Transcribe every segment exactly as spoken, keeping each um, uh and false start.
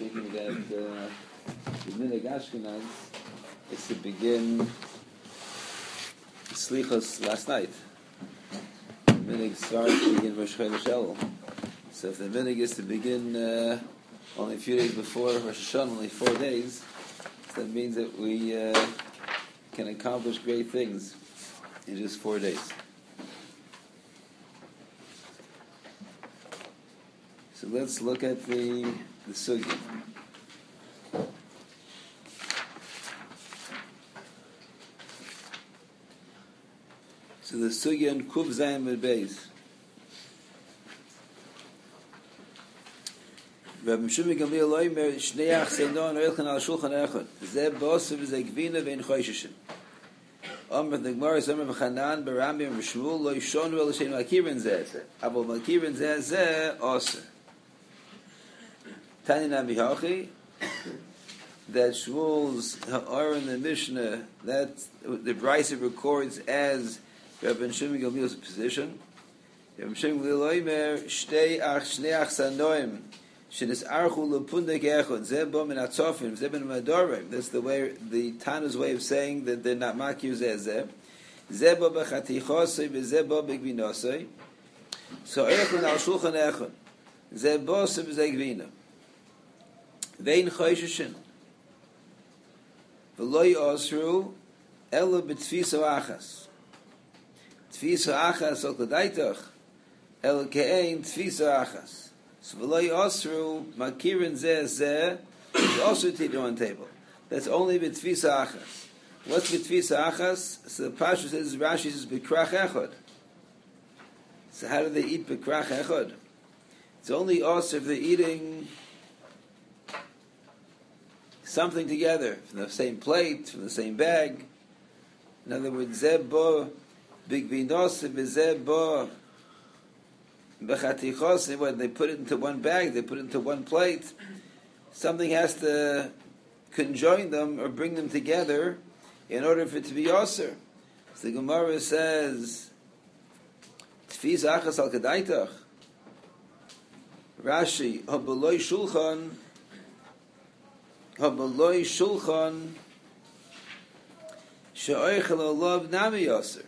thinking that uh, the Minhag Ashkenaz is to begin Slichos last night. The Minhag starts to begin Rosh Chodesh Elul. So if the Minhag is to begin uh, only a few days before Rosh Hashanah, only four days, so that means that we uh, can accomplish great things in just four days. So let's look at the the sugya. So the sugya in Kuv Zayin Med Beis. Rabbi Shimon Gamliel Oimer Shnei Achsenon Oilchen Al Shulchan Echad Zeh Bosser V'Zeh Gvina V'Ein Chosheshin Omer the Gemara is Omer V'Chanan B'Rambim V'Shmuel Lo Yishonu El Shein Malkirin Zeh Zeh Abel Malkirin Zeh Zeh Oser Tani Nami Hachi that Shmuel's Ha'ar in the Mishnah that the Brisa records as Rabbi Shimon Gamliel's position. Rabbi Shimon Gamliel Oimer Shtei Ach Shnei Ach Sanoim Shenis Archu Lepundek Echod Zeh Bo Min Atzofim Zeh Ben Madorim. That's the way the Tana's way of saying that they're not Makir Zeh Zeh Zeh Bo B'Chatichosei V'Zeh Bo B'Gvinosei. So Echod Al Shulchan Echod Zeh Bo V'Zeh Gvina Vein Chosheshin V'Lo Yosru Ela B'Tfiso Achas Tfiso Achas Ol Kadaitach Ela Ke'ein Tfiso Achas. So V'Lo Yosru Makirin Zeh Zeh is also taken on table. That's only B'Tfiso Achas. What's B'Tfiso Achas? So the Pasha says, Rashi says B'Krach Echod. So how do they eat B'Krach Echod? It's only also if they're eating something together, from the same plate, from the same bag. In other words, Zeh Bo B'Gvinos V'Zeh Bo B'Chatichos, when they put it into one bag, they put it into one plate. Something has to conjoin them or bring them together in order for it to be Yoser. So the Gemara says, Tfiz Achas Al Kadaitach. Rashi, Ha'B'Loi Shulchan Ha'B'Loi Shulchan She'oichel Olav Nami Yoser.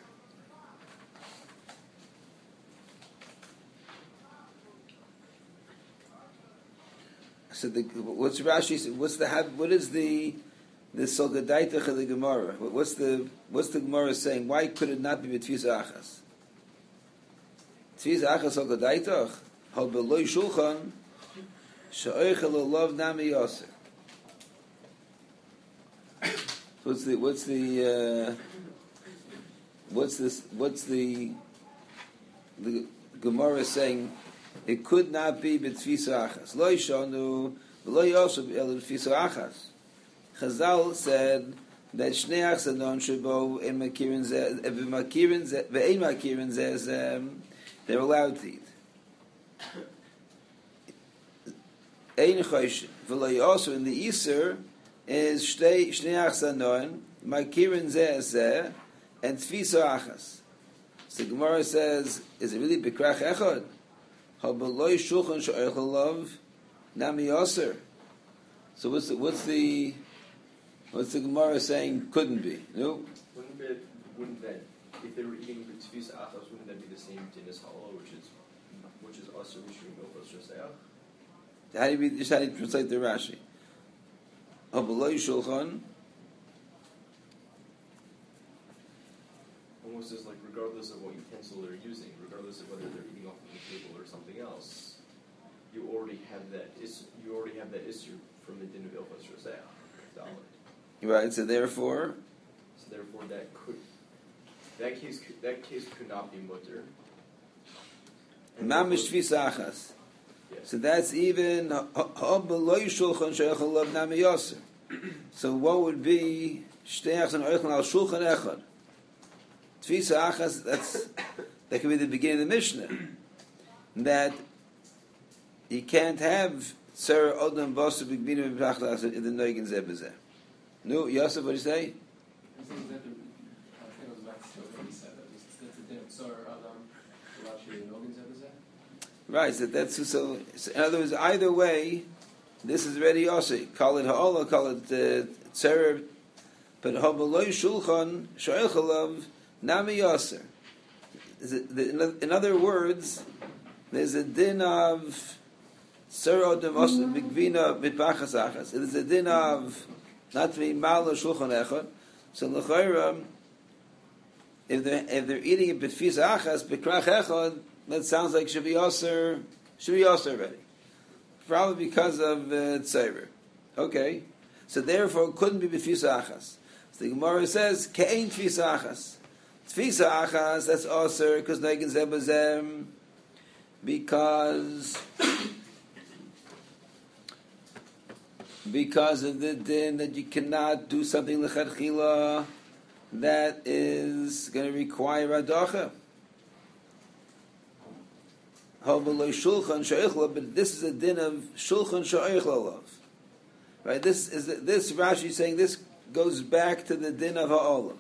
So the, what's Rashi? What's the what is the the Solgadaitach of the Gemara? What's the what's the Gemara saying? Why could it not be B'Tfiz Achas? Tfiz Achas Solgadaitach Ha'B'Loi Shulchan She'oichel Olav Nami Yoser. What's the what's the uh, what's this what's the the Gemara saying? It could not be b'tfiso achas. Lo yishonu v'lo yosef el b'tfiso achas. Chazal said that shnei achsanon shebo in makirin zeh v'makirin zeh v'ein makirin zeh they're allowed to eat. Ein choshen v'lo yosef in the Easter is shnei shnei achsanon makirin zeh zeh and tfiso achas. So the Gemara says, is it really b'krach echad? Ha'B'Loi Shulchan She'oichel Olav Nami Yoser. So what's the what's the what's the Gemara saying couldn't be? No. Wouldn't that wouldn't that if they were eating B'Tfiz Achas, wouldn't that be the same dinis halal, which is which is also Rishon Milchos Shosayach? How do you just how do you translate the Rashi? Ha'B'Loi Shulchan. Almost as like regardless of what utensil they're using, regardless of whether they're eating off of the table or something else, you already have that. Is you already have that issue from the din of Ilchos Rosayach. Right. So therefore. So therefore, that could that case could, that case could not be mutter. Mamish Tfiz Achas. So that's even Ha'B'Loi Shulchan She'oichel Olav Nami Yoser. So what would be Shtei Achas and Oichel Al Shulchan Echad? Tfiso Achas, that's that could be the beginning of the Mishnah. That you can't have Sarah Odom Bosu B'Gbinu B'Pachlas in the Noigin Zeh B'Zeh. No, Yosef, what do you say? Right, so that's so, so. In other words, either way, this is already Yossi. Call it Ha'olah, call it uh, Tzerer, but Ha'oloi Shulchan, Sho'echalav, Nami Yosser. In other words, there's a din of Tzerer Odem Bigvina Mitbachas Achas. There's a din of not to be Ma'ala Shulchan Echad. So L'chayra, if they're, if they're eating it B'tfis Achas, B'krach Echad, that sounds like should be Yosser, should be Yosser already. Probably because of uh, Tzerer. Okay. So therefore it couldn't be B'tfis Achas. So the Gemara says, Ke'ein Tfis Achas. Tfis Achas, that's Osir, because Neigen Zebazem, because because of the din that you cannot do something L'chadchila that is going to require Adacha. But this is a din of Shulchan Sha'eichlalav. Right? This is this Rashi is saying this goes back to the din of Ha'olah.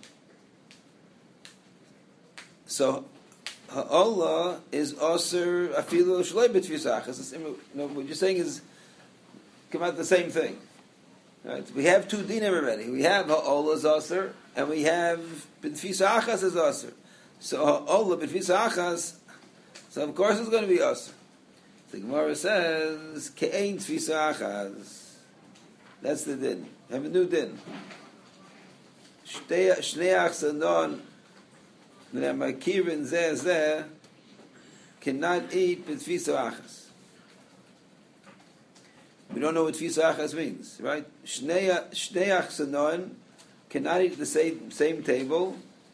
So Ha'olah is Osir Afilu Shlei B'Tfis Achas. What you're saying is come out the same thing. Right? We have two dinim already. We have Ha'olah as Osir, and we have B'Tfis Achas as Osir. So Ha'olah B'Tfis Achas, so of course it's going to be Osir. The Gemara says Ke'ein Tfis Achas. That's the din. Have a new din. Shnei Achsanon Makirin Zeh Zeh cannot eat B'Tfis Achas. We don't know what Tfis Achas means, right? Shnei Achsanon cannot eat the same same table.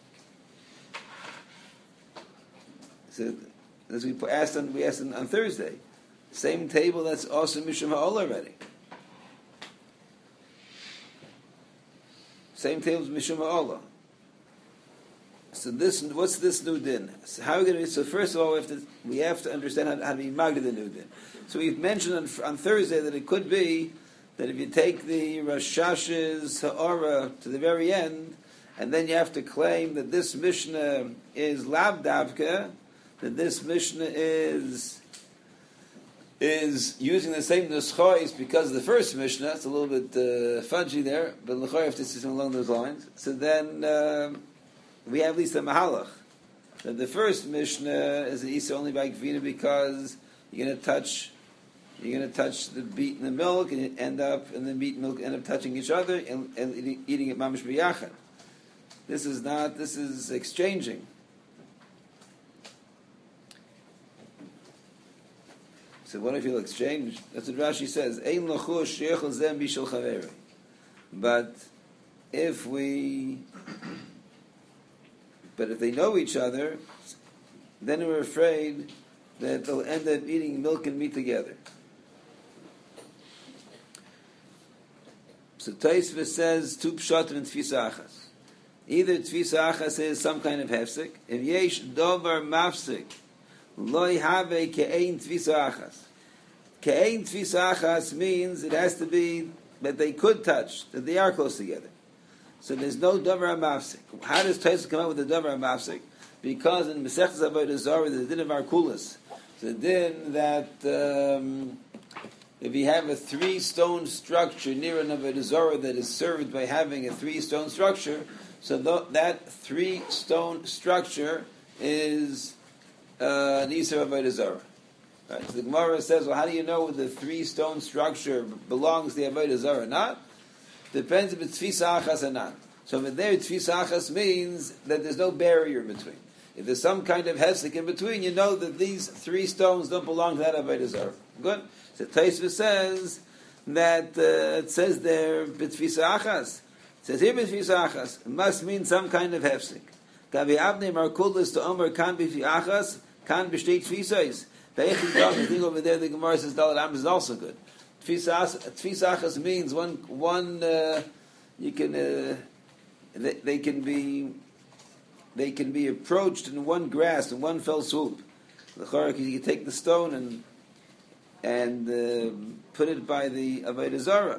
So as we asked on we asked on, on Thursday, same table that's also Mishum Ha'olah already. Same table as Mishum Ha'olah. So this, what's this new din? So how are we going to? So first of all, we have to we have to understand how, how to be magid the new din. So we've mentioned on, on Thursday that it could be that if you take the Rosh Hash's Ha'ara to the very end, and then you have to claim that this Mishnah is Lav Davka, that this Mishnah is is using the same Nuschais because of the first Mishnah. It's a little bit uh, fudgy there, but L'chayr have to see something along those lines. So then uh, we have at least a Mahalach. That the first Mishnah is an Isa only by Gvina because you're going to touch you're going to touch the beet and the milk, and you end up, and the meat and milk end up touching each other and, and eating, eating it mamish b'yachad. This is not, this is exchanging. So what if you'll exchange? That's what Rashi says. Ein lachush sheichel zem bishel chaveri. But if we, but if they know each other, then we're afraid that they'll end up eating milk and meat together. So Taisva says two pshat and tfisa achas. Either tfisa achas is some kind of hefsek. If yesh dovar mafsek, loy have ke'ein tfisa achas. Ke'ein tfisa achas means it has to be that they could touch, that they are close together. So there's no davar mafsek. How does Taisva come up with the davar mafsek? Because in Masechtas Avodah Zarah, the din of Arkulas, the din that um, if you have a three-stone structure near an Avodah Zarah that is served by having a three-stone structure, so th- that three-stone structure is uh, an Isser Avodah Zarah. Right? So the Gemara says, well, how do you know whether the three-stone structure belongs to the Avodah Zarah or not? Depends if it's Tfisa Achas or not. So if there, Tfisa Achas means that there's no barrier in between. If there's some kind of hefsek in between, you know that these three stones don't belong to that Avodah Zarah. Good. So Taisva says that uh, it says there b'tfisa achas. It says here b'tfisa achas. It must mean some kind of hefsek. Gavi abnei markulis to omer kan b'tfisa achas kan b'shtei tfisais. I think over there the Gemara says Dalet Am is also good. Tfisa achas means one one uh, you can uh, they, they can be. They can be approached in one grasp, in one fell swoop. The Chorek, you can take the stone and and uh, put it by the Avodah Zarah.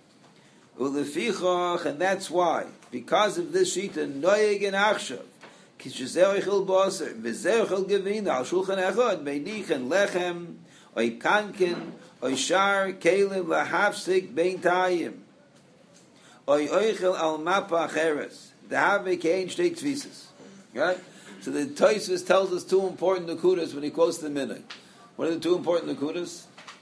And that's why, because of this shita, noyeg and achshav, Kishzeh oichel baser, v'zeh oichel gevina, al shulchan echad, meinichen lechem, oy kanken, oy shar, kelim, lahafsik, bein tayim. Oy oichel al mapa acheres. The have kein shtei tvisas. Right? So the Tosfos tells us two important nekudas when he quotes the minhag. What are the two important nekudas?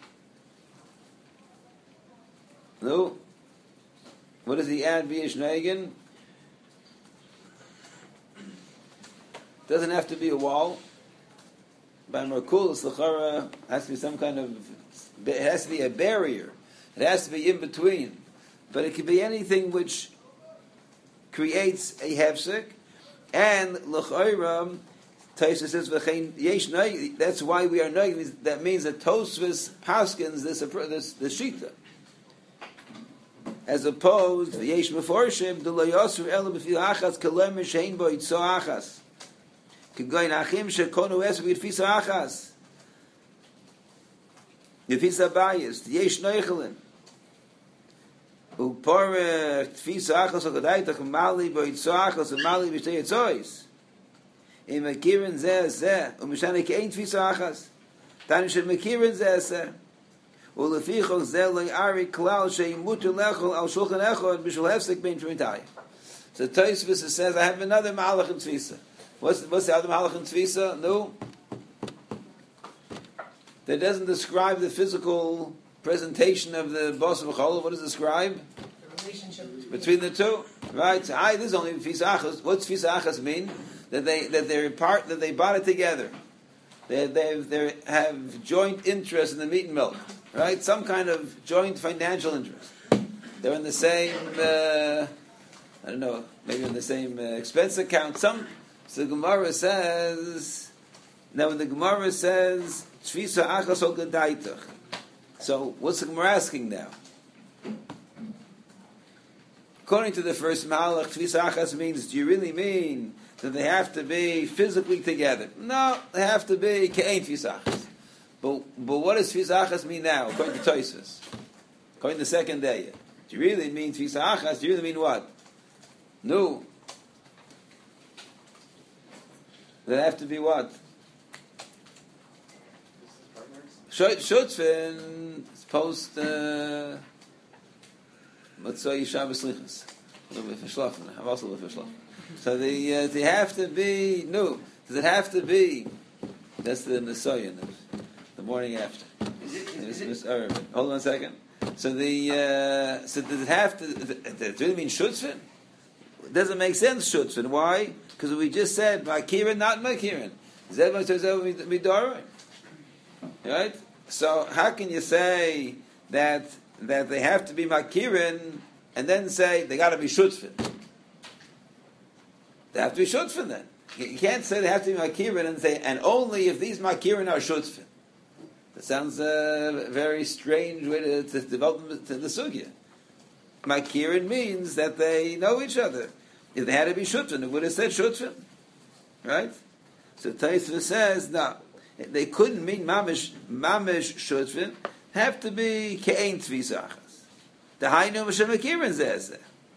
No? What does he add, v'yesh neigen? Doesn't have to be a wall. By Merkulis, l'chara has to be some kind of, it has to be a barrier. It has to be in between. But it could be anything which creates a hefsek, and l'chayra, Tosfos says v'chein yesh noig. That's why we are noig. That means that Tosfos paskins this this the shita, as opposed yesh meforshim the lo yosru ela b'fil achas kalem shein bo itzo achas k'goyin achim shekonu es v'yitfisa achas yitfisa bayis yesh noichelen. Upor tfisa achas ogadaytach mali bo itzoachas and mali b'shtei itzois. Im mekirin zeh zeh umishane kein tfisa achas. Tanim shel mekirin zeh zeh. Ulefichol zeh lo yari klal she'imutu lechol al shulchan echad b'shul hefsek bein tritayim. So Tosfos says, I have another malach in tfisa. What's, what's the other malach in tfisa? No. That doesn't describe the physical presentation of the boss of Chol. What does it describe? The relationship between the two, right? So, I this is only tfisa achas. What's tfisa achas mean? That they that they're part that they bought it together. They they they have joint interest in the meat and milk, right? Some kind of joint financial interest. They're in the same. Uh, I don't know, maybe in the same uh, expense account. Some. So the Gemara says. Now, when the Gemara says tfisa achas ol gedaitach. So, what's the Gemara asking now? According to the first malach, tfisa achas means, do you really mean that they have to be physically together? No, they have to be ke'ein tfisa achas. But, but what does tfisa achas mean now, according to Tosfos? According to the second day. Do you really mean tfisa achas? Do you really mean what? No. They have to be what? Shutzfin is post uh, Matzoi Shabbos Lichas. A little bit for Shlafin. I'm also a little bit for Shlafin. So they uh, they have to be no. Does it have to be? That's the Nesoyan, the morning after. Is it? Is, Miss it? Arvin. Hold on a second. So the uh, so does it have to? Does it really mean Shutzfin? It doesn't make sense Shutzfin. Why? Because we just said Makirin, not Makirin. Zevah to Zevah Midarim. Right? So how can you say that that they have to be makirin and then say they got to be shutzfin? They have to be shutzfin then. You can't say they have to be makirin and say and only if these makirin are shutzfin. That sounds a very strange way to, to develop to the sugya. Makirin means that they know each other. If they had to be shutzfin, it would have said shutzfin, right? So Tosfos says no. They couldn't mean mamish mamish shutzvin. Have to be ke'ein tfisa achas. The hainu m'shem makirin zeh.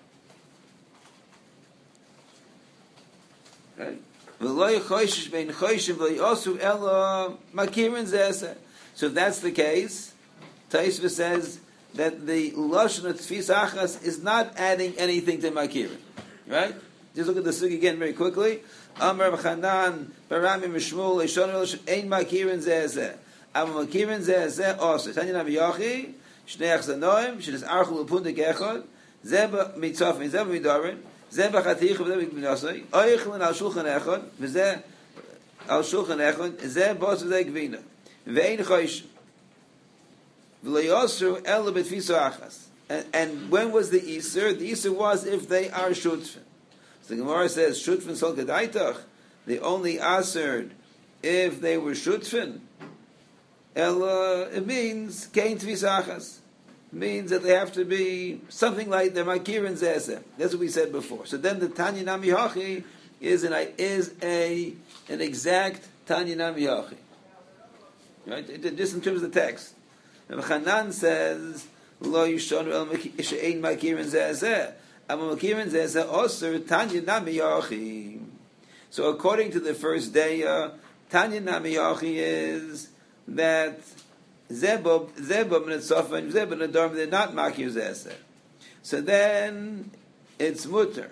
Right. V'lo yichoyshish bein choyshim v'lo yosu ela makirin zeh. So if that's the case, Tosfos says that the lashon of tfisa achas is not adding anything to makirin. Right. Just look at the sugi again very quickly. Amar b'chanan barami mishmul eishon elosh ein makirin zeh zeh. Am makirin zeh zeh also. Tanya navi yachi shnei achzanoim shenis archul upun degechod zeh mitzaf zeh midarin zeh b'chatich v'zeh b'gnasoi oichlin al shulchan echod v'zeh al shulchan echod zeh bos v'zeh gvina v'ein choysh v'lo yosru ela b'tfisa achas. And when was the Isur? The Isur was if they are shutfin. So the Gemara says, Shutfin sol gedaitach, they only answered if they were Shutfin. Ella, it means, kein tvisachas. It means that they have to be something like the Makirin Zezeh. That's what we said before. So then the Tanya Nami Hachi is an, is a, an exact Tanya Nami Hachi. Right? It, just in terms of the text. And Chanan says, Lo yishonu el she'ein Makirin Zezeh. Am makirin zeh zeh osir tanya nami yachi. So according to the first day, uh, Tanya Namiyachi is that Zebub, Zebub and Tzofa and Zebub and Adarm, they're not Makir Zeseh. So then it's Mutter.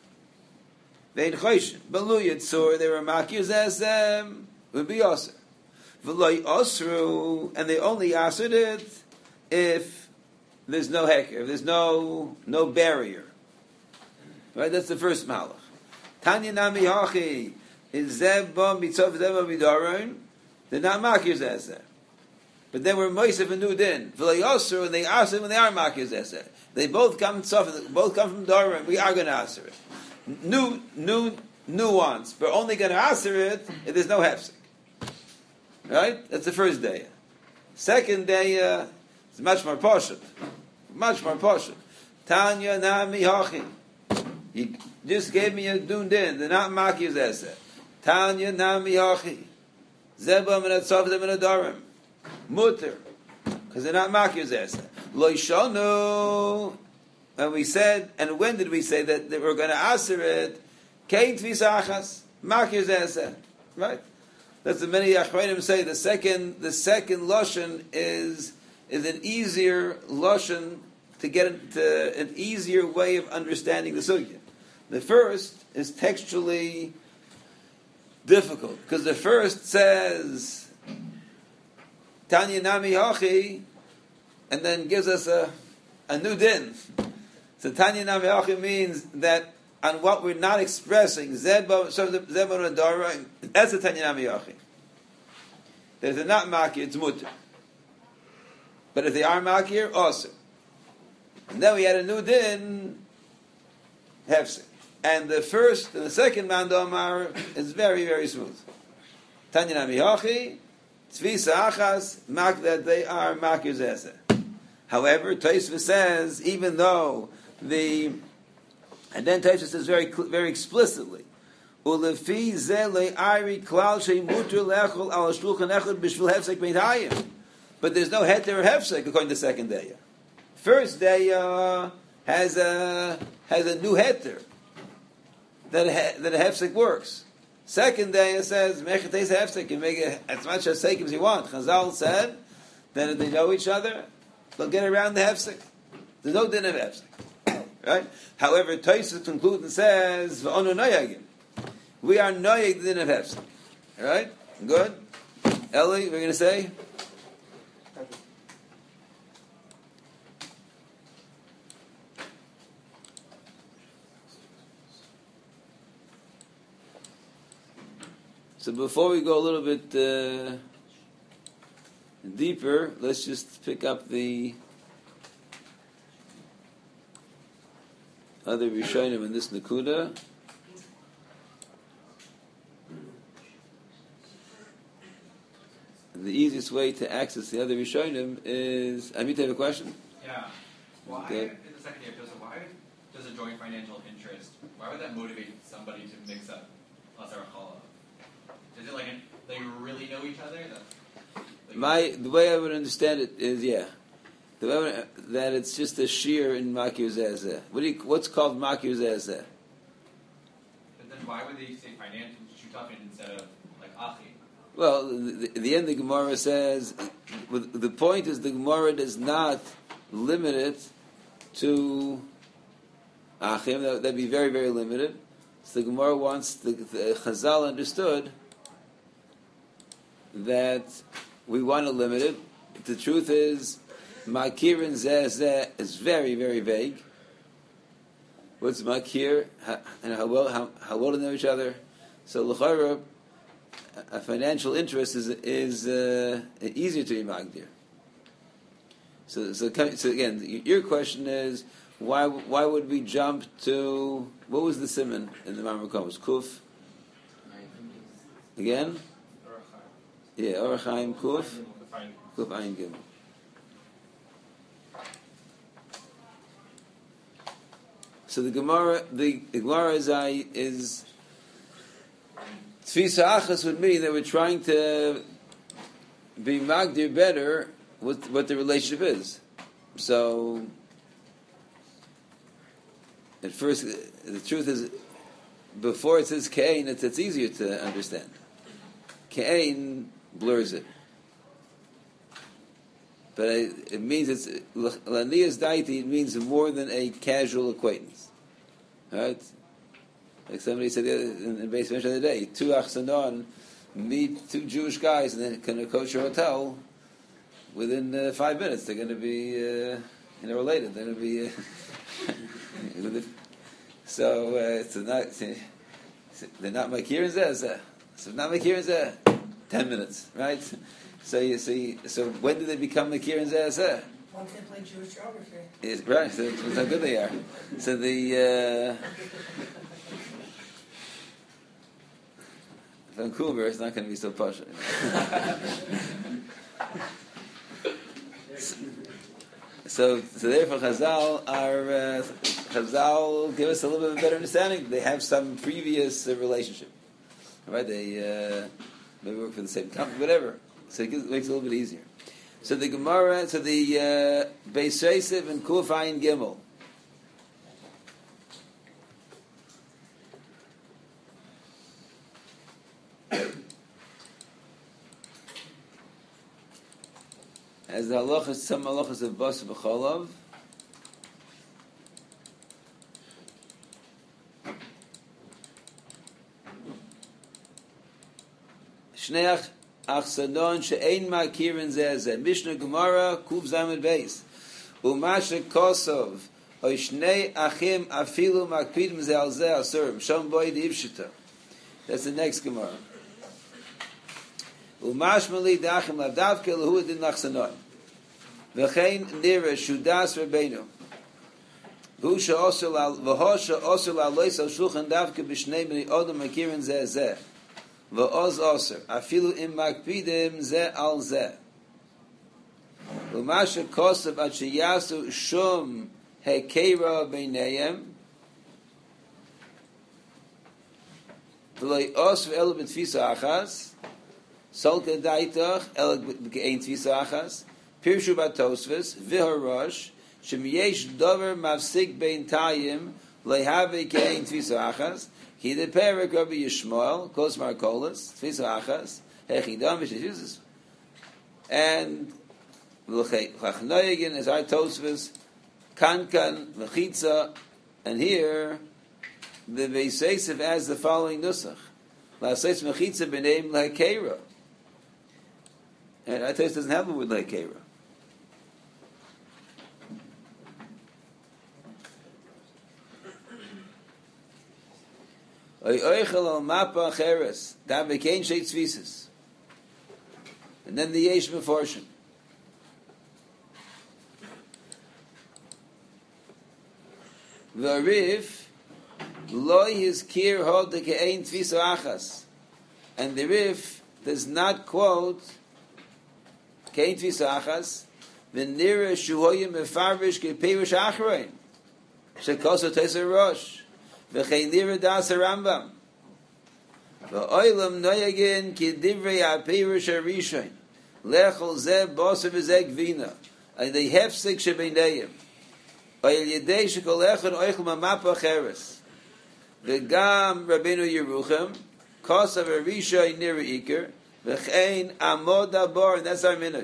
Vein Choshen. Balu Yitzur, they were Makir Zeseh, would be Osir. V'loi Osru, and they only answered it if there's no heker, if there's no no barrier. Right? That's the first malach. Tanya Nami Hachi is Zebba Mitzvah Zebba Midaron. They're not Makir Zeseh. But then we're Moisef and Nudin. V'loi Osru, and they answer it when they are Makir Zeseh. They both come tzaf, both come from Daron. We are going to answer it. New, new nuance. We're only going to answer it if there's no hefsek. Right? That's the first day. Second day, uh, it's much more poshut. Much more poshut. Tanya Nami Hachi. You just gave me a dun din. They're not Makir Zeseh. Tanya Nami Hachi. Zebam and Atzav Zebam and Adarim. Mutter. Because they're not Makir Zeseh. Lo Yishonu. And we said, and when did we say that, that we're going to answer it? Kein Tvis Achas. Makir Zeseh. Right? That's the many Achronim say. The second, the second lashon is is an easier lashon to get into an easier way of understanding the sugya. The first is textually difficult because the first says Tanya Nami Hachi, and then gives us a a new din. So Tanya Nami Hachi means that on what we're not expressing, Zebah, so Zebah and Dara, that's a Tanya Nami Yachi. If they're not Makir, it's Mutter. But if they are Makir, awesome. And then we had a new din, Hefsek. And the first and the second Mandomar is very, very smooth. Tanya Nami Yachi, Tzvisa Achas, Mak, that they are Makir Zeseh. However, Tosfos says, even though the And then Tosfos says very very explicitly, "Ulefi zele ari klal shei muter lechol al shulchan echad b'shvil hefsek meitayim." But there's no heter or hefsek according to the second day. First day uh, has a has a new heter that a, that a hefsek works. Second day it says mechates hefsek, you make it as much as sekim as you want. Chazal said that if they know each other, they'll get around the hefsek. There's no din of hefsek. Right? However, Tosfos concludes and says, "V'onu noyagim." We are noyag the din of hefsek. Right? Good. Eli, we're going to say. So before we go a little bit uh, deeper, let's just pick up the other Rishonim in this Nakuda. The easiest way to access the other Rishonim is... Amit, you have a question? Yeah. Why, Okay. in the second year, Joseph, why does a joint financial interest, why would that motivate somebody to mix up Asar Chala? Is it like an, they really know each other? That, like, My The way I would understand it is, yeah, the way I would, that it's just a shear in Makir Zezeh. What do you, what's called Makir Zezeh? But then why would they say financial shutafin instead of like Achi? Well, the, the end of the Gemara says, the point is the Gemara does not limit it to Achim. That would be very, very limited. So the Gemara wants, the, the Chazal understood that we want to limit it. The truth is, Makir and Zeh Zeh is very, very vague. What's Makir? How, and how well, how, how well do they know each other? So L'chara, a financial interest is is uh, easier to be magdir. So, so, so again, your question is why why would we jump to what was the simon in the Mamre Komas? Kuf again? Yeah, Orachaim Kuf Kuf Ayin Gimel. So the Gemara the, the Gemara is I is. Tfisa Achas would mean that we're trying to be magdir better with what the relationship is. So, at first, the truth is, before it says Kain, it's, it's easier to understand. Kain blurs it. But it, it means it's Laniyas Daiti, it means more than a casual acquaintance. Right? Like somebody said the other, in the base mention the other day, two Achsanon meet two Jewish guys and then can a kosher hotel. Within uh, five minutes, they're going to be uh, you know related. They're going to be uh, so uh, it's not they're not makir and zeh. So not makir and zeh. Ten minutes, right? So you see. So when do they become makir and zeh? Once they play Jewish geography. Is right. So that's how good they are. So the. Uh, Vancouver is not going to be so posh. so, so therefore, Chazal are uh, Chazal give us a little bit of a better understanding. They have some previous uh, relationship, right? They uh, maybe work for the same company, whatever. So it, gives, it makes it a little bit easier. So the Gemara, so the uh, Beis Yosef and Kuf Ayin Gimel. As the halachas, some halachas of bas v'cholav. Shnei achsadon she'ein ma'kirin zeh zeh. Mishnah Gemara Kuf Zamed Beis. U'mashe kosov oy shnei achim afilu makpidim zeh al zeh asurim. Shom boi d'ivshita. That's the next Gemara. Umashmali dachim lavdavke lehu edin nachsanon. V'chein nira shudas rabbeinu. V'husha osel al v'hosha osel al lois al shulchan davke b'shnei b'nei odom makirin zeh zeh. V'oz oser afilu im makpidim zeh al zeh. Umasha kosav ad sheyasu shum hekeira b'neihem. V'loi os v'elu b'tfisa achas. Solka daitach el gein tvisa achas pirshu batosves v'harash shemiyesh dover mafsik bein tayim lehave gein tvisa achas ki the perik Rabbi Yishmael kos markolas tvisa achas hechidam v'shizis and l'chachnoyegin is our tosves kankan v'chitza and here the Beis Yosef as the following nusach la'aseis v'chitza b'neim l'hakeira. And Atos doesn't have a word like Kera. And then the Yesh Meforshim. V'arif loy his kir hod de ke'ein tvisa achas. And the Rif does not quote Kein tvisa achas v'nira shuhoyim mefarvish ke'perish achrein shekoso teser rosh v'chein nira das Rambam v'oilam noyagin ki divrei ha'perish harishain lechol zeh bosav v'zeh gvina and the hefsek shebeinayim oil yedei shekol echon oichel mamapa cheres v'gam Rabbeinu Yerucham kosav harishain nira iker v'chein amod abor, and that's our minhag.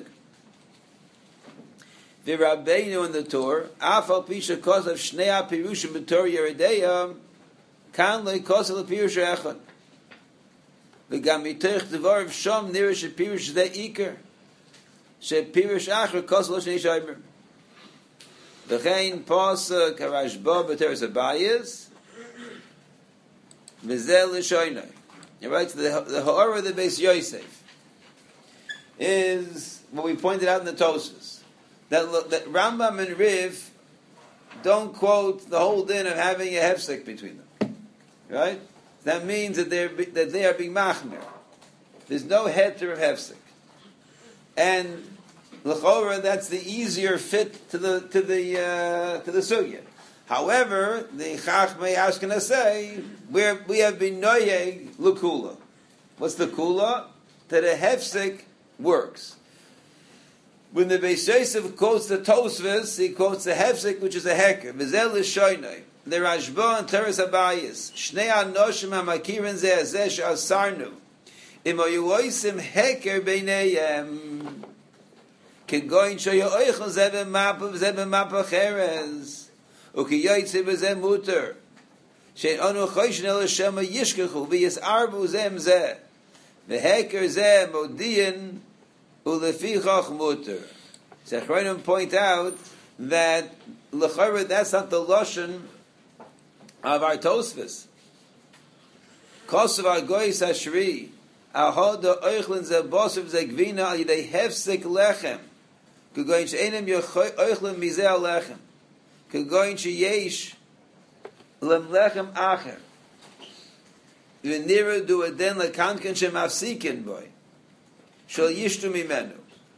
V'Rabbeinu in the Torah, afal pisha kos of shnei ha-pirushim b'Torah yerideyam, kan lo kos of pirush echad. V'gam mitoich devar shom nira shepirush zeh iker, shepirush achar kos lo shnei shayber. V'chein pasuk harashba b'teres abayis, v'zeh l'shoynai. All right, so the, the Ha'ara of the Beis Yosef is what we pointed out in the Tosfos. That, that Rambam and Riv don't quote the whole din of having a hefsek between them. Right? That means that, they're, that they are being machmer. There's no heter of hefsek. And l'chora, that's the easier fit to the to the uh, to the sugya. However, the Chachmei Ashkenaz say we we have been noyeg l'kula. What's the kula? That a hefsek works. When the Beis Yosef quotes the Tosfos, he quotes the hefsek, which is a heker. V'zel l'shoynei. the Rashba and Teres Abayis, Shnei Anoshim HaMakirin Zeh Zeh She'asarnu, Im Oyuoisim Heker Beineyem, Kegoin Shoyoichel Zeh B'map Zeh B'map Acheres, Uki Yoytze B'zeh Muter, Shein Onu Choyshin El Hashem Yishkechu, V'yis Arbu Zem Zeh, V'heker Zeh Modiyin, Ulefichach Muter. So Chronim point out that l'chayra that's not the lashon of our Tosfos. Kosav Agoyis Hashri Ahoda Oichlin Ze Bosov Ze Gvina Al Yidei Hefsik Lechem Kegoyin She'enim Oichlin Mizeh Lechem Kegoyin She'yesh Lem Lechem Acher V'nira Du Eden Lekanken Shemafsikin Boy Shal Yishtu Mimenu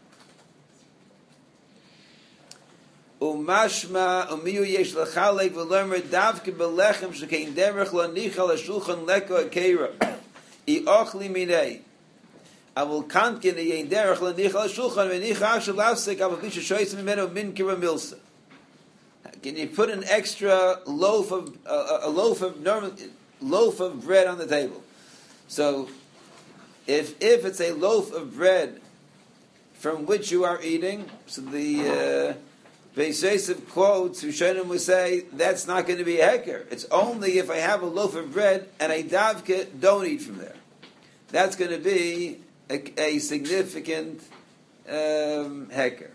Umashma umiyu yesh lechalek v'lemer davke belechem shekein derech lo nichal hashulchan leko akeira I ochli minei avul kantkin yein derech lo nichal hashulchan v'nichal shel afsek avul pisha shoyis mimeno min kira milsa. Can you put an extra loaf of uh, a loaf of normal loaf of bread on the table? So if if it's a loaf of bread from which you are eating, so the uh, Beis Yosef quotes, Rishonim would say, that's not going to be a heker. It's only if I have a loaf of bread and a davke, don't eat from there. That's going to be a, a significant um, heker.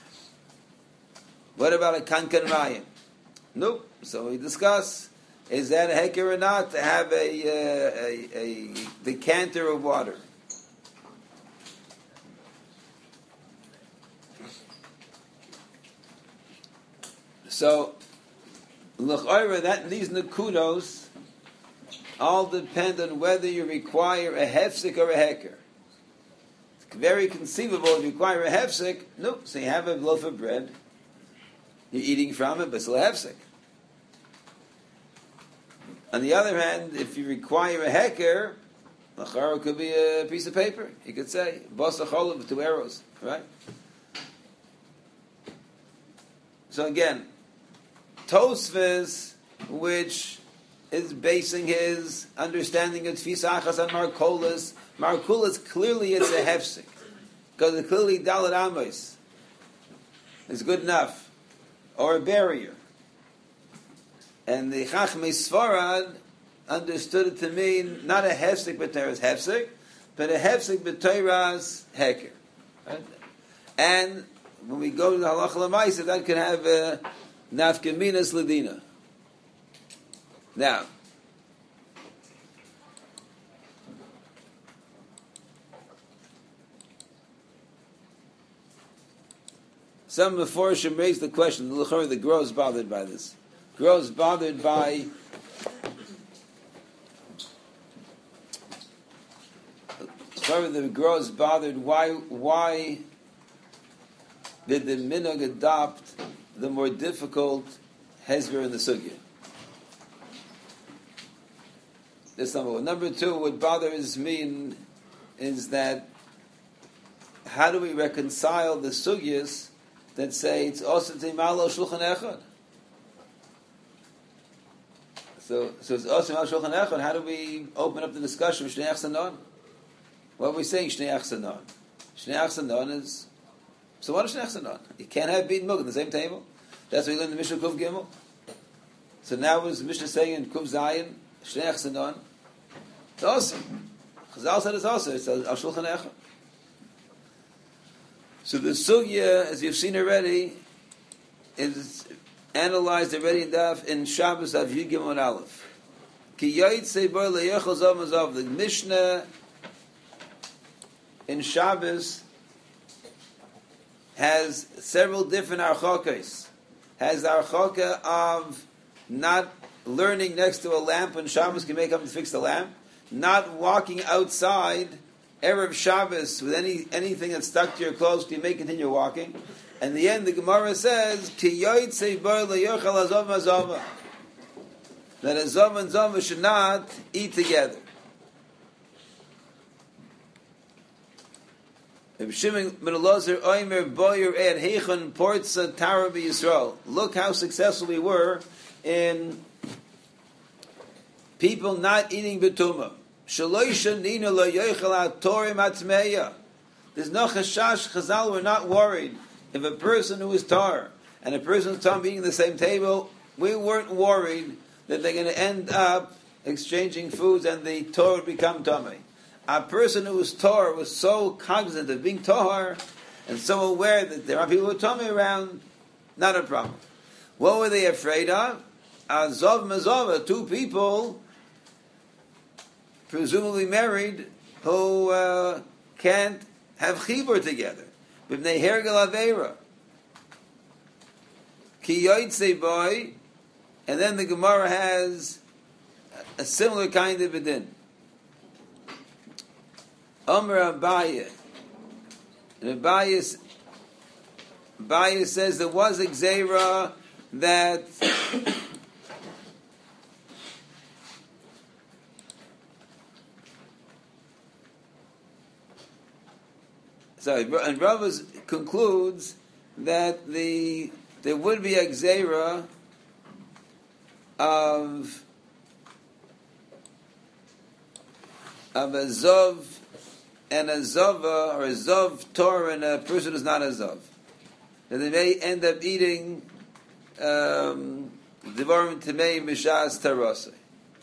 What about a kankan rayim? Nope. So we discuss, is that a heker or not to have a, uh, a, a decanter of water? So, l'chayra, that these nekudos all depend on whether you require a hefsek or a heker. It's very conceivable if you require a hefsek. Nope. So you have a loaf of bread, you're eating from it, but still a hefsek. On the other hand, if you require a heker, l'chayra could be a piece of paper. You could say basa cholav with two arrows, right? So again, Tosfos, which is basing his understanding of Tfisa Achas on Markolis, Markolis clearly it's a hefsek, because it's clearly Dalet Amos is good enough, or a barrier. And the Chachmei Sfarad understood it to mean not a hefsek b'Torah's hefsek, but a hefsek b'Torah's heker. Right? And when we go to the halacha l'maisa, that could have a nafkaminas ladina. Now, some before Hashem raised the question, the L'chor, the Gro is bothered by this. Gro is bothered by the Gro is bothered why why did the minhag adopt the more difficult hezber in the sugya? That's number one. Number two, what bothers me is that how do we reconcile the sugyas that say it's also timalo shulchan echad? So, so it's also timalo shulchan echad. How do we open up the discussion with shnei achsanon? What are we saying? Shnei achsanon. Shnei achsanon is. So what is shnei achsanon? You can't have beaten milk at the same table. That's what we learned in the Mishnah Kuv Gimel. So now is the Mishnah saying in Kuv Zayin shnei achsanon? It's awesome. Chazal said it's awesome. It's al shulchan echad. So the sugya, as you've seen already, is analyzed already in Daf in Shabbos of Yud Gimel Aleph. Ki yoytzei bo leyechol zov mazov. The Mishnah in Shabbos has several different archokos. Has the archoka of not learning next to a lamp when Shabbos can make up to fix the lamp, not walking outside Erev Shabbos with any anything that's stuck to your clothes, you may continue walking. And in the end, the Gemara says, Ki yoytzei bo leyochel azov mazova. That azov and zova should not eat together. Reb Shimon ben Elazar Oimer Boyer Ed Heichon Portza Tara Yisrael. Look how successful we were in people not eating betuma. Shaloisha nina lo yochel torim atmeya. There's no chashash. Chazal were not worried if a person who is tar and a person who's tar being at the same table. We weren't worried that they're going to end up exchanging foods and the tar would become tummy. A person who was tar was so cognizant of being tar and so aware that there are people who are tummy around. Not a problem. What were they afraid of? Azov Mazova, two people, presumably married, who uh, can't have chibur together. B'nei hergel aveira. Ki yoytze boy, and then the Gemara has a similar kind of a din. Amr Abaye. And Abaye, Abaye says there was a gzeira that sorry, and Rava concludes that the there would be a gzeira of of a zov and a zova, or a zov Torah and a person who's not a zov, that they may end up eating devarim tamei mishas tarasei.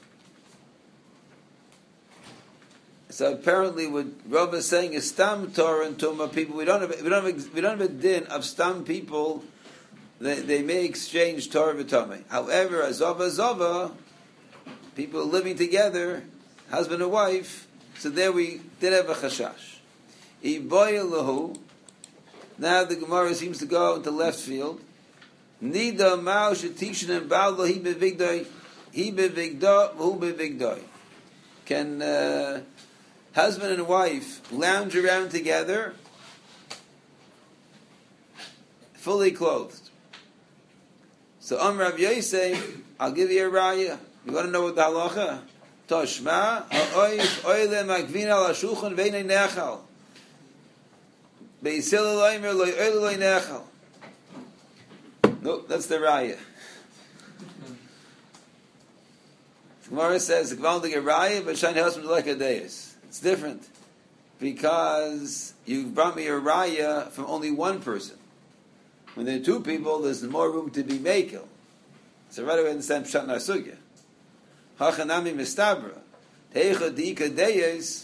So apparently, what Rav is saying is stam Torah and Tumah people. We don't have we don't have we don't have a din of stam people. They, they may exchange Torah v'Tumah. However, azava azava, people living together, husband and wife. So there we did have a chashash. Iboyelahu. Now the Gemara seems to go into left field. Nida mao shetishin and ba'lo he bevigdoi, he bevigdo, who bevigdoi. Can uh, husband and wife lounge around together, fully clothed? So Amr Rav Yosef, I'll give you a raya. You want to know what the halacha? Toshma ha'oif oile makvina la shulchan v'nei nechal. Beisil loimer loy oile loy nechal. Nope, that's the raya. Gemara says the Gvaldig a raya, but shine husband like a deis. It's different because you brought me a raya from only one person. When there are two people, there's more room to be makel. So right away understand pshat nar sugya. Hachanami mistabra teicha diika deis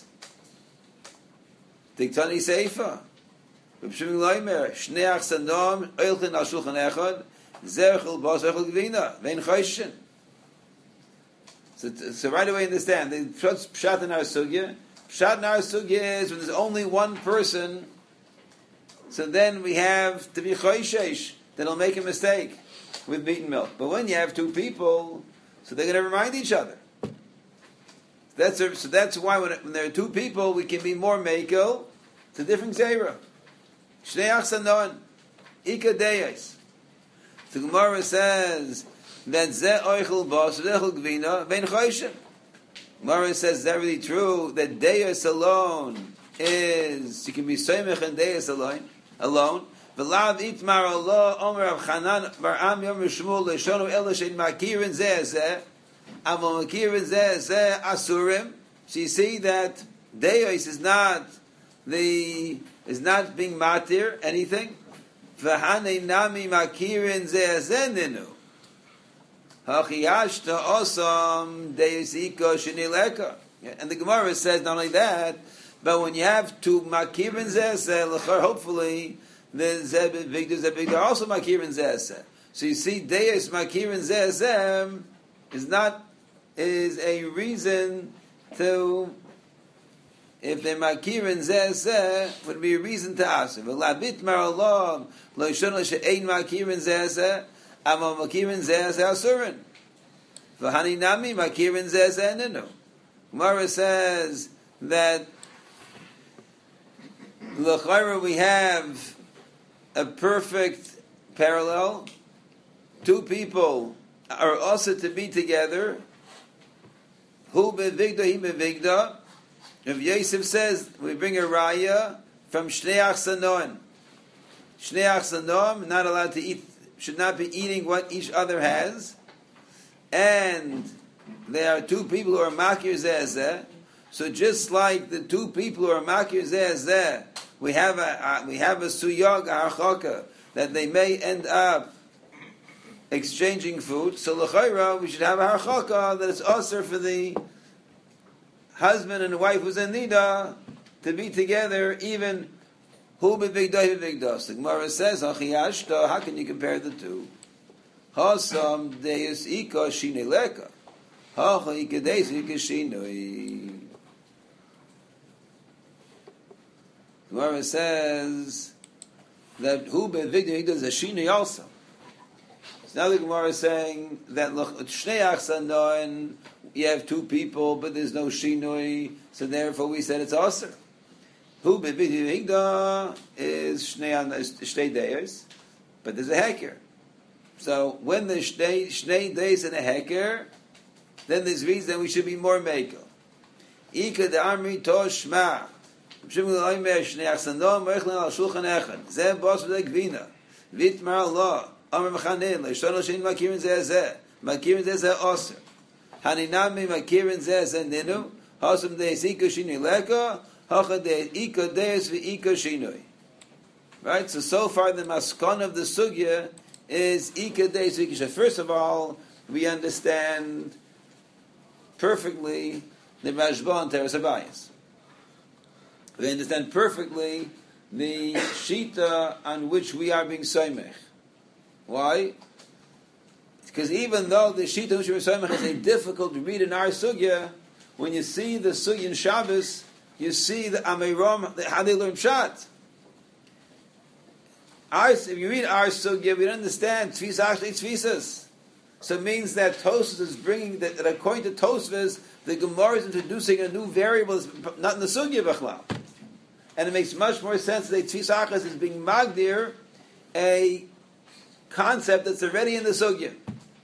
diktani seifa. B'shimim loimer shnei achsanom oilchin al shulchan echad zerchel bas echel gvina vein chayshin. So, so right away understand the pshat in our sugya. Pshat in our sugya is when there's only one person. So then we have to be choishesh. Then he'll make a mistake with beaten milk. But when you have two people, so they're going to remind each other. That's a, so that's why when, when there are two people, we can be more mekel. It's a different zera. Shnei achsanon ika deyes. The Gemara says that ze oichel bas v'echel gvina vein choishen. Gemara says, is that really true? That deyes alone is, you can be soymech and deyes alone. Alone. V'lav itmar Allah Omer Rav Chanan Bar Am Yom Shmuel Leishonu Ela Shein Makirin Zeh Zeh Amo Makirin Zeh Zeh Asurim. So you see that Deos is not the is not being matir anything. V'hanei nami Makirin Zeh Zeh Ninu Hachiyashta Osam Deos Iko Shenileka. And the Gemara says not only that, but when you have two Makirin Zeh Zeh, hopefully the Zeb Vigdor Zeb Vigdor also Makirin Zeh. So you see, Deis Makirin Zeh is not is a reason to, if they're Makirin Zeh would be a reason to ask. V'labit Maralom Lo Yishon She'ein Makirin Zeh Amo Makirin Zeh Asurin V'hani Nami Makirin Zeh Ninu. Gemara says that l'chayra we have a perfect parallel. Two people are also to be together. Hu bevigda, he bevigda. If Yosef says, we bring a raya from Shnei Achsanon. Shnei Achsanon, not allowed to eat, should not be eating what each other has. And there are two people who are makir zeh zeh. So just like the two people who are makir zeh zeh, we have a, a we have a suyag a harchaka that they may end up exchanging food. So l'chayra we should have a harchaka that it's usher for the husband and the wife who's in nida to be together, even who b'vigdah b'vigdah. The Gemara says, "Achiyashta." How can you compare the two? Hasam deis ika shineleka. Hacha ika deis ika shinoi. The Gemara says that who b'vigdah b'vigdah is a shinoi also. So now the Gemara is saying that shnei achsanon, you have two people, but there's no shinoi, so therefore we said it's aser. Who b'vigdah b'vigdah is shnei days, but there's a heker. So when there's shnei, shnei days and a heker, then there's reason we should be more mekel. Ika de amri toshma. Shimul oimer shnei achsanon merchlen al shulchan echad. Zeh bos v'zeh gvina. Vitmar Allah. Amr v'chanin. Leishon l'shin makirin zeh zeh. Makirin zeh zeh oser. Haninami makirin zeh zeh ninu. Hasam deis ika shinui leka. Hacha deis ika deis v'ika shinui. Right? So, so far the maskon of the sugya is ika deis v'ika shinui. First of all, we understand perfectly the Rashba and Teres Abayis. We understand perfectly the shita on which we are being soymech. Why? Because even though the shita on which we are soymech is a difficult to read in our sugya, when you see the sugya in Shabbos, you see the Amiram, how they learn Pshat. Our, if you read our sugya, we don't understand Tfis actually Tfisas. So it means that Tosfos is bringing, that, that according to Tosfos, the Gemara is introducing a new variable that's not in the sugya b'chlal. And it makes much more sense that Tfis Achas is being magdir, a concept that's already in the sugya.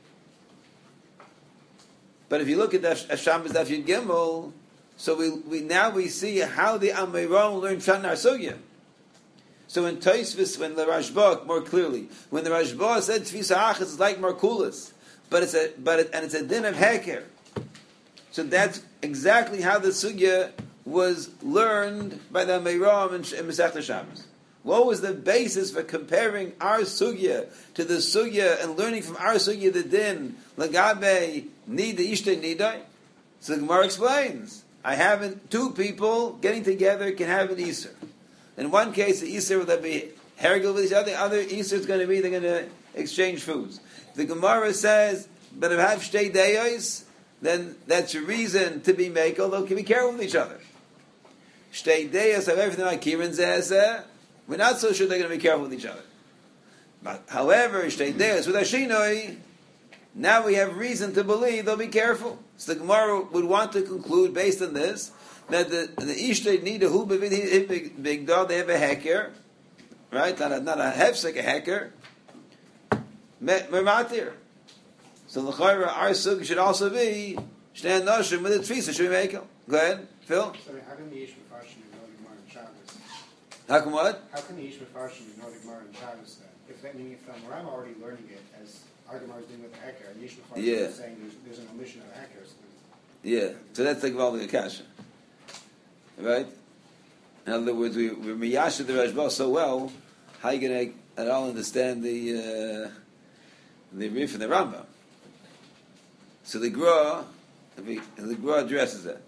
But if you look at the Shabbos Daf Yud Gimel, so we, we now we see how the Amiram learned Pshat in our sugya. So in Tosfos, when the Rashba, more clearly, when the Rashba said Tfis Achas is like Markulas, but it's a but it, and it's a din of heker. So that's exactly how the sugya was learned by the Amiram in, in Masechta Shabbos. What was the basis for comparing our sugya to the sugya and learning from our sugya the din lagabe nida ishtei nidai? So the Gemara explains: I have two people getting together can have an iser. In one case, the iser will be hergel with each other. The other iser is going to be they're going to exchange foods. The Gemara says, but if I have shtei deyos, then that's a reason to be mekel. They can be careful with each other. Shtei deyos have everything like kirin zeh. We're not so sure they're going to be careful with each other. But however, shtei deyos with Ashinoi, now we have reason to believe they'll be careful. So the Gemara would want to conclude based on this that the the ishtei need a hu big dog. They have a heker, right? Not a not a hefsek a heker. Mermatir. So the chayra our sugya should also be shnei noshim with a tfisa should we make it? Go ahead, Phil. So how can the ish mefarshim know the Gemara in Shabbos? How come what? How can the ish mefarshim know the Gemara in Shabbos then? If that meaning if I'm already learning it as our Gemara is doing with the heker, and the ish mefarshim Yeah. is saying there's, there's an omission of a heker. So Yeah. So that's like involving a kasha, right? In other words, we we miyasha the Rashba so well. How are you going to at all understand the uh, the Rif and the Rambam? So the Gra, the Gra addresses that.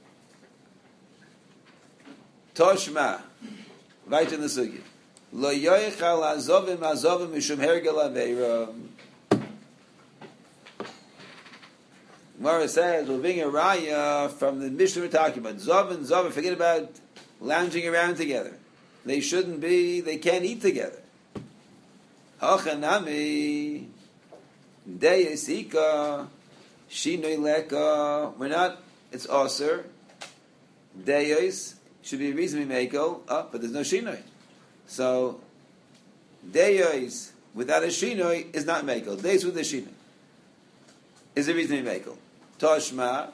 Toshma, right in the sugya. Lo yoichal azovim azovim mishum hergel aveira. Gemara says we're being a raya from the Mishnah we're talking about. Zov and Zov, forget about lounging around together. They shouldn't be. They can't eat together. Hachanami deyesika. Shinoi leka, we're not, it's aser. Deyos should be a reason we make oh, but there's no shinoi. So, deyos without a shinoi is not mekel. Deyos with a shinoi is a reason we make oh. Toshma,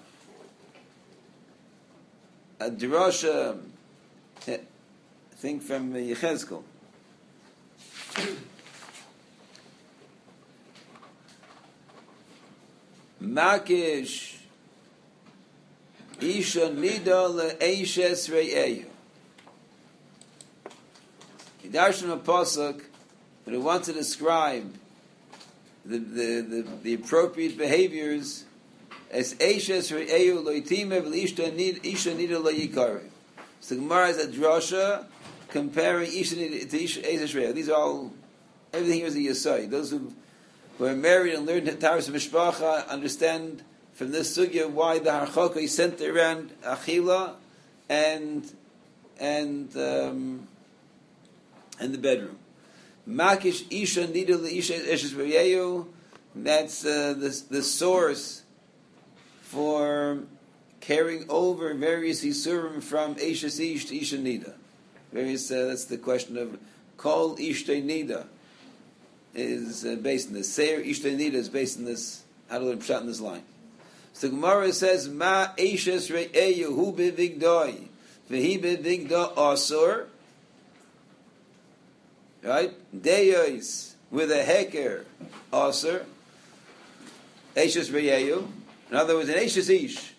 a drosha, I think from Yechezkel. Makish Isha nida le'eshes re'eyu. He darshan a pasuk, but he wants to describe the, the, the, the appropriate behaviors as eshes re'eyu lo'itimev l'ishta nida le'yikarev. So the Gemara is a drasha comparing Isha nida to Isha eshes re'eyu. These are all, everything here is a yasai. Those who who are married and learned Taras Mishpacha understand from this sugya why the harchaka is centered around achila and and um, and the bedroom. Makish isha nida leisha eshes v'yeyu. That's uh, the the source for carrying over various isurim from eshes ish to isha nida. Various. Uh, that's the question of kol ishtei nida. Is uh, based on this. Seir Ishtei Nida is based on this. How to learn pshat in this line. So Gemara says, Ma Eishes Re'eyu Hu Bevigdoi V'hi Bevigdo Asur. Right? Deyois with a heker Asur. Eishes Re'eyu. In other words, an Eishes Ish.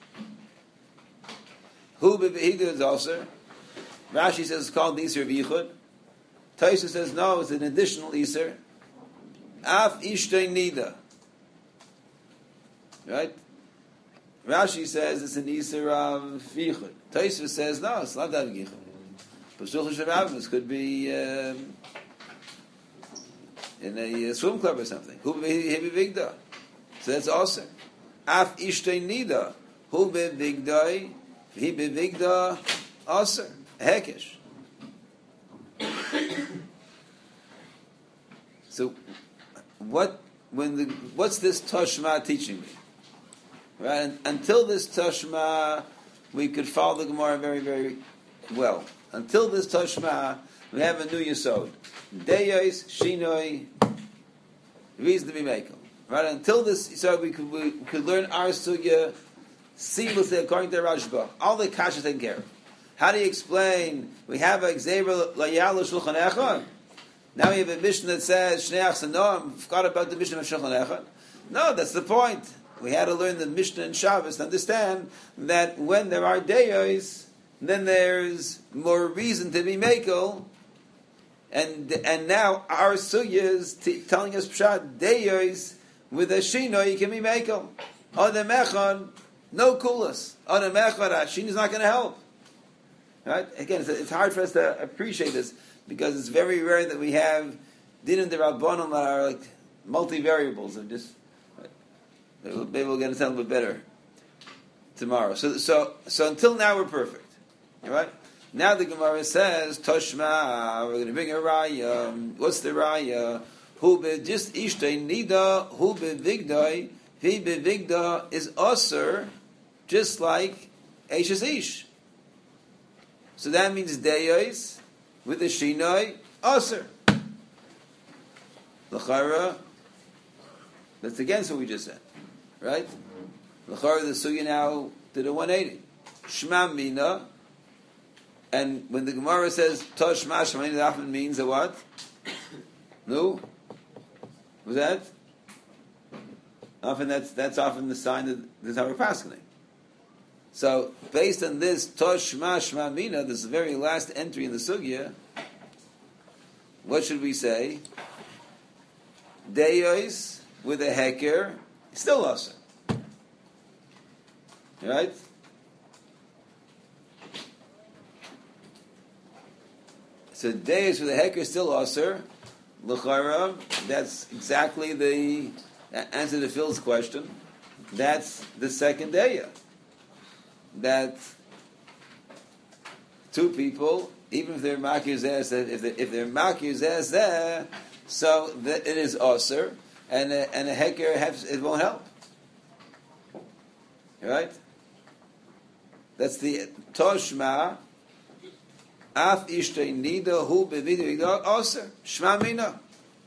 Hu Bevigdo is Asur. Rashi says it's called Isur V'yichud. Taisa says no, it's an additional Isur. Af ishtei nida. Right? Rashi says it's an Isser of Yichud. Tosfos says no, it's not that Yichud. Pesuch Shavavim could be um, in a, a swim club or something. Hu bevigda. So that's awesome. Af ishtei nida. Hu bevigdai. He bevigda. Awesome. Hekesh. So, what when the what's this Toshma teaching me? Right? And until this Toshma, we could follow the Gemara very, very well. Until this Toshma, we have a new Yesod. Deyos, Shinoi, reason to be Mekel. Right? Until this Yesod, we could, we could learn our Sugya seamlessly according to Rashba. All the Kasha taken care of. How do you explain? We have a Xavier Layal Shulchan Echad. Now we have a Mishnah that says Shnei Achsanom. Forgot about the Mishnah of Shulchan Echad. No, that's the point. We had to learn the Mishnah and Shabbos to understand that when there are Deyos, then there's more reason to be Mekel. And and now our Sugya is t- telling us Pshat Deyos with a Shino you can be Mekel. Other Mechon, no Kulas. Other Mechon, Shin is not going to help. Right? Again, it's, it's hard for us to appreciate this because it's very rare that we have Din and the Rabbanon that are like multi-variables of just. Maybe we'll get into a little bit better tomorrow. So, so, so until now we're perfect. All right. Now the Gemara says Toshma. We're going to bring a raya. What's the raya? Hu be just ishtei nida. Hu be vigdai. He be vigda is usher, just like Eishes Ish. So that means deyos with the shinoi usher. L'chara. That's against what we just said. Right? L'chara the sugi now did a one eighty. Shma mina. And when the Gemara says Tosh Shma Shma mina, that often means a what? No? Was that? Often that's that's often the sign that this is how we're passing. So based on this Tosh Shma Shma mina, this very last entry in the sugya, what should we say? Deyos with a heker, still awesome. Right? So Deyos with a heker, still awesome. L'chara, that's exactly the answer to Phil's question. That's the second Deya. That two people, even if they're makir zeh, if they if they're makir zeh, so that it is osir, and a, and a heker has, it won't help. Right? That's the toshma. Af ishtei nida hu bevidu osir shma mina.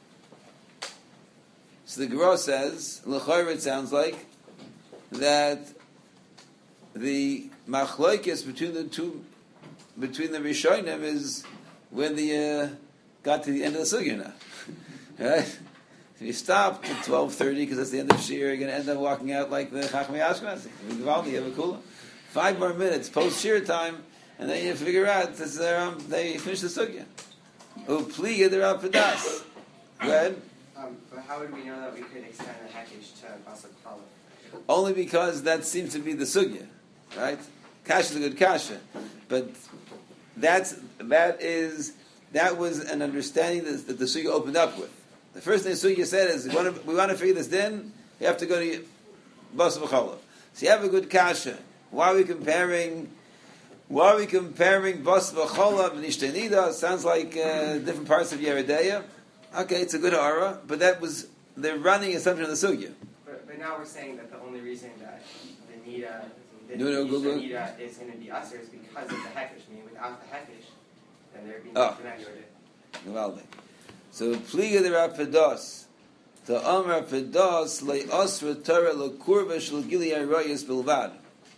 So the Gemara says, l'chayr it sounds like that the machlokes between the two, between the Rishonim is when the uh, got to the end of the sugya now. Right? If you stop at twelve thirty because that's the end of Shir, you're going to end up walking out like the Chachmei Ashkenazi. Vivaldi, you have a kula. Five more minutes post shir time, and then you figure out this, um, they finish the sugya. Upliga the rapidas. Go ahead. Um, but how would we know that we could extend the hekesh to basar kala? Only because that seems to be the sugya, right? Kasha is a good kasha, but that's that is that was an understanding that, that the sugya opened up with. The first thing the sugya said is, we want to, we want to figure this din. You have to go to basar b'chala. So you have a good kasha. Why are we comparing? Why are we comparing basar b'chala and ishtenida? Sounds like uh, different parts of Yeridea. Okay, it's a good aura, but that was the running assumption of the sugya. But, but now we're saying that the only reason that the nida, the No, no, go, go. nida is going to be usher is because of the hekesh. I mean, without the hekesh, then there'd be Oh. no oh. So pliga the rapidos, the amar rapidos le asra Torah le kurva shel gili arayos bilvad.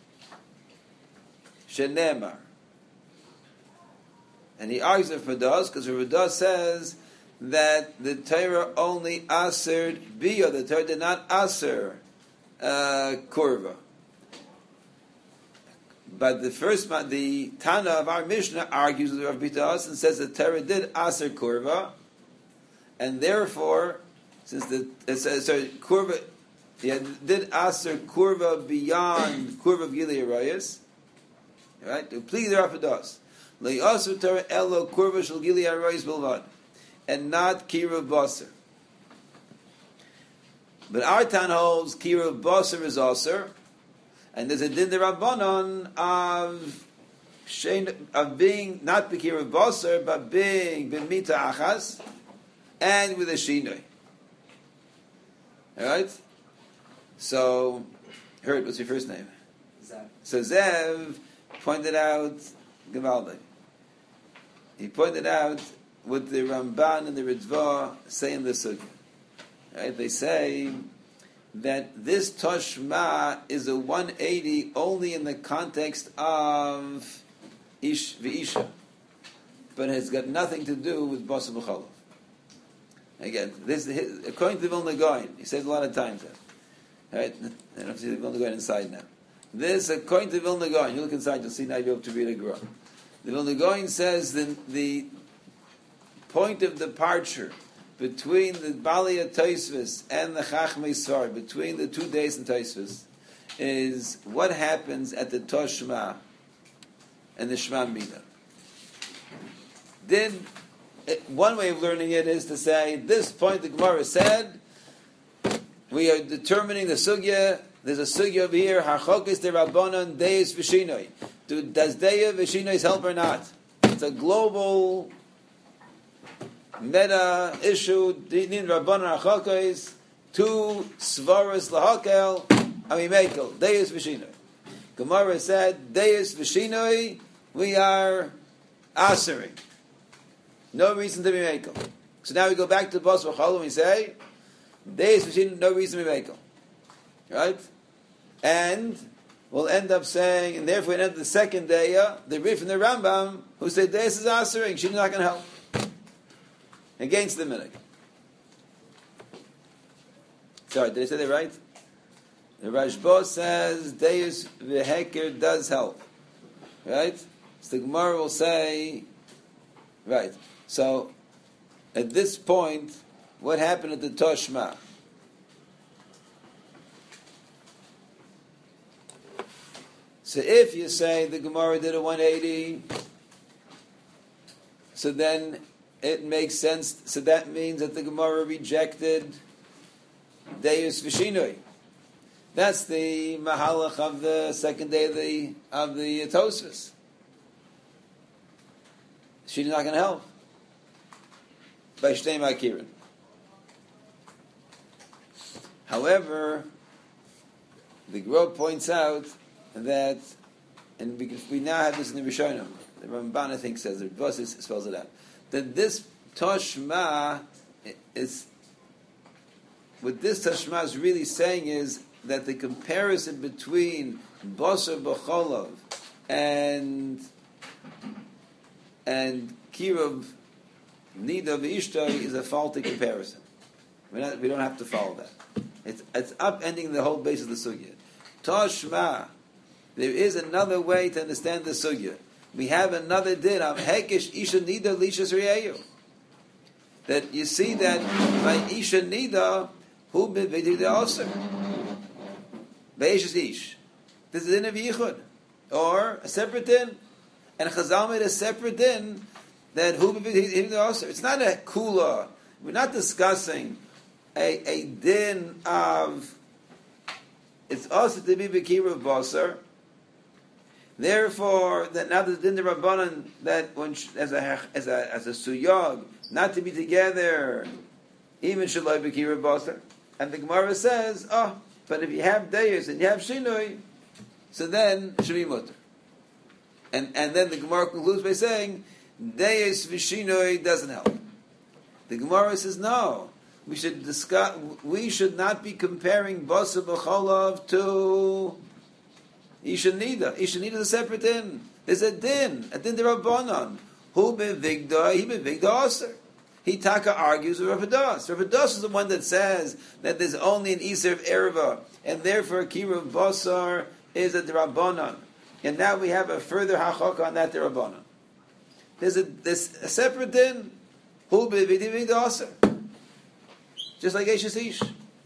Shenemar. And he argues with Rapidos because Rapidos says that the Torah only asered biyah. The Torah did not aser uh, kurva. But the first, the Tana of our Mishnah argues with Rav Bitas and says the Torah did aser kurva, and therefore, since the it says sorry, kurva, yeah, did aser kurva beyond kurva of Gili Arayos, right? To please the Rav Bitas, le aser Torah elo kurva shel Gili Arayos bilvad, and not kira basar. But our Tana holds kira basar is aser. And there's a din rabbanon of shein, of being not b'kira basar, but being b'mita achas, and with a shinoi. All right. So, heard what's your first name? Zev. So Zev pointed out Gavaldi. He pointed out what the Ramban and the Ritva say in the Sukkah. Right? They say that this Toshma is a one eighty only in the context of Ish v'Isha, but has got nothing to do with Basar B'Cholov. Again, this according to the Vilna Gaon, he says a lot of times that. Right? I don't see the Vilna Gaon inside now. This, according to the Vilna Gaon, you look inside, you'll see now you'll be able to read a Gra. The Vilna Gaon says that the point of departure between the Bali Taisvis and the Chachmei Sar, between the two days in Taisvis, is what happens at the Toshma and the Shema Mida. Then, one way of learning it is to say, this point the Gemara said, we are determining the sugya, there's a sugya over here, Hachokis de Rabbanon Deis Vishinoi. Does Deis Vishinoi help or not? It's a global meta issue, din rabbanon achokos, two svaras lahakel, amimekel, deis v'shinoi. Gemara said, deis v'shinoi, we are asering. No reason to be mekel. So now we go back to the Basar B'Cholov and we say, deis v'shinoi, no reason to be mekel. Right? And we'll end up saying, and therefore we end up the second day, uh, the Rif and the Rambam, who say deis is asering, she's not going to help. Against the minhag. Sorry, did I say that right? The Rashba says Deus v'Heker does help. Right? So the Gemara will say, right. So, at this point, what happened at the Toshma? So if you say the Gemara did a one eighty, so then it makes sense. So that means that the Gemara rejected Deus V'Shinoi. That's the Mahalach of the second day of the of the Tosfos. She's not going to help by Shtei Makirin. However, the Gemara points out that, and we, we now have this in the Rishonim. The Ramban, I think, says the Ritva spells it out. That this Toshma is, what this Toshma is really saying is that the comparison between Basar B'Cholov and and Kirov Nida V'Ishtoi is a faulty comparison. We're not, we don't have to follow that. It's, it's upending the whole base of the sugya. Toshma there is another way to understand the sugya. We have another din of hekesh isha nida lishas riyayu. That you see that by isha nida who b'vidik the aser be'ishes ish. This is din of yichud or a separate din, and Chazal made a separate din that who b'vidik the aser. It's not a kula. We're not discussing a a din of it's also to be b'kira of basar. Therefore, that now the din the rabbanon that when as a as a as a suyag not to be together, even shalai b'kira basar. And the Gemara says, oh, but if you have dayos and you have shinoi, so then it should be mutter. And and then the Gemara concludes by saying, dayos v'shinoi doesn't help. The Gemara says no. We should discuss. We should not be comparing basar b'cholav to Isha Nida. Isha Nida is a separate din. There's a din, a din d'Rabbanan. Who bevigda, he bevigda aser. He taka argues with Rav Das. Rav Das is the one that says that there's only an Iser of Erva, and therefore Kira of Basar is a d'Rabbanan. And now we have a further hachok on that d'Rabbanan. There's a, there's a separate din. Who bevigda aser. Just like Eshes Ish.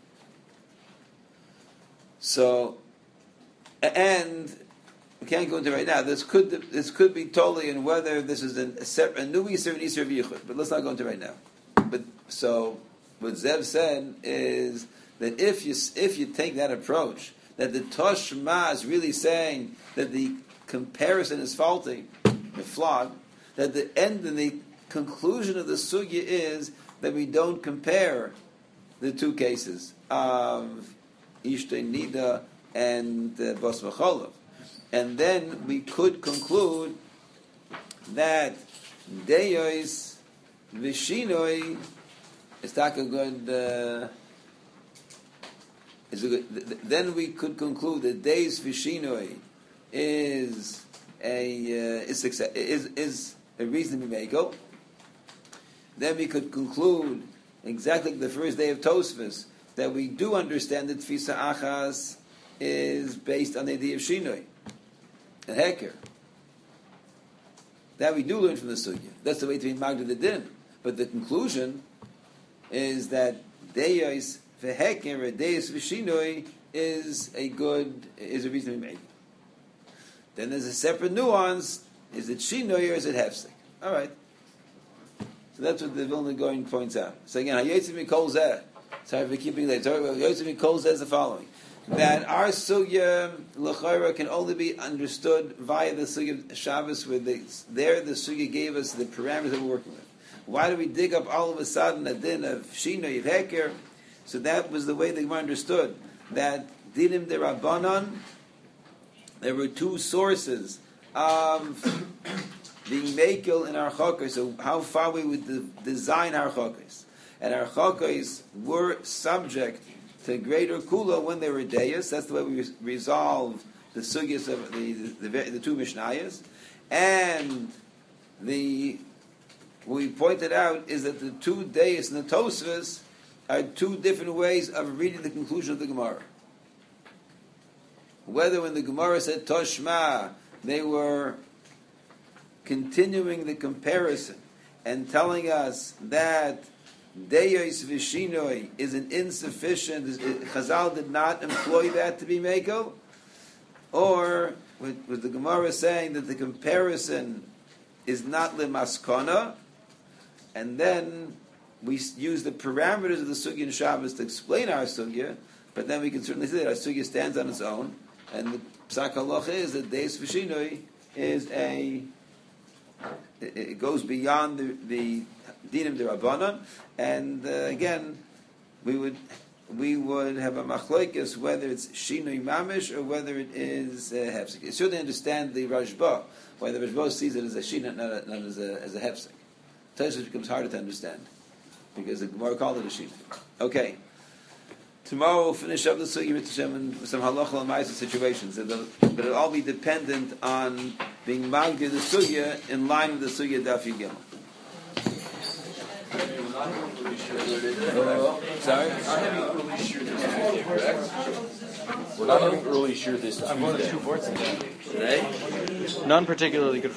So, and we can't go into it right now. This could this could be totally in whether this is an, a, separate, a new Isser and Isser of Yichud, but let's not go into it right now. But so what Zev said is that if you if you take that approach, that the Toshma is really saying that the comparison is faulty, flawed, that the end and the conclusion of the sugya is that we don't compare the two cases of Ishtay Nida and uh, Bas V'cholav. And then we could conclude that Deyos Vishinoi is not a good. Uh, is a good th- then we could conclude that Deyos Vishinoi is a uh, is, success, is is a reason to be made. Then we could conclude exactly like the first day of Tosfos that we do understand that Tfisa Achas is based on the idea of Shinoi, a heker. That we do learn from the sugya. That's the way to be magda the din. But the conclusion is that Deyos v'heker, Deyos v'Shinoi is a good, is a reason to be made. Then there's a separate nuance: is it Shinoi or is it hefsek? All right. So that's what the Vilna Gaon points out. So again, Hayotzim Mikol Zeh. Sorry for keeping late. Hayotzim Mikol Zeh is the following: that our sugya l'chayra can only be understood via the sugya of Shabbos, where they, there the sugya gave us the parameters that we're working with. Why do we dig up all of a sudden a din of Shino, of Heker? So that was the way the Gemara understood that dinim de Rabbanon. There were two sources of being mekel in our chokos. So how far we would de- design our chokos, and our chokos were subject to greater kula when they were deyas. That's the way we resolve the sugyas of the the, the, the two mishnayos, and the what we pointed out is that the two deyas and the tosfos are two different ways of reading the conclusion of the Gemara. Whether when the Gemara said Toshma, they were continuing the comparison and telling us that Deyos Vishinoi is an insufficient, Chazal did not employ that to be Mekel, or with the Gemara saying that the comparison is not Limaskona, and then we use the parameters of the Sugya and Shabbos to explain our Sugya, but then we can certainly say that our Sugya stands on its own, and the Psak Halacha is that Deyos Vishinoi is a it goes beyond the, the dinim de Rabbanon, and uh, again, we would we would have a machlokes whether it's shinui mamish or whether it is uh, hefsek. You certainly understand the Rashba, why the Rashba sees it as a shinui, not, a, not as a as a hefsek. Tosfos becomes harder to understand because the Gemara called it a shinui. Okay. Tomorrow we'll finish up the sugya with Hashem and some halacha and ma'aseh situations, but it'll all be dependent on being magdir the sugya in line with the sugya daf Yud Gimel. Uh, sorry? We're not having early shir this Tuesday. Today? None particularly good.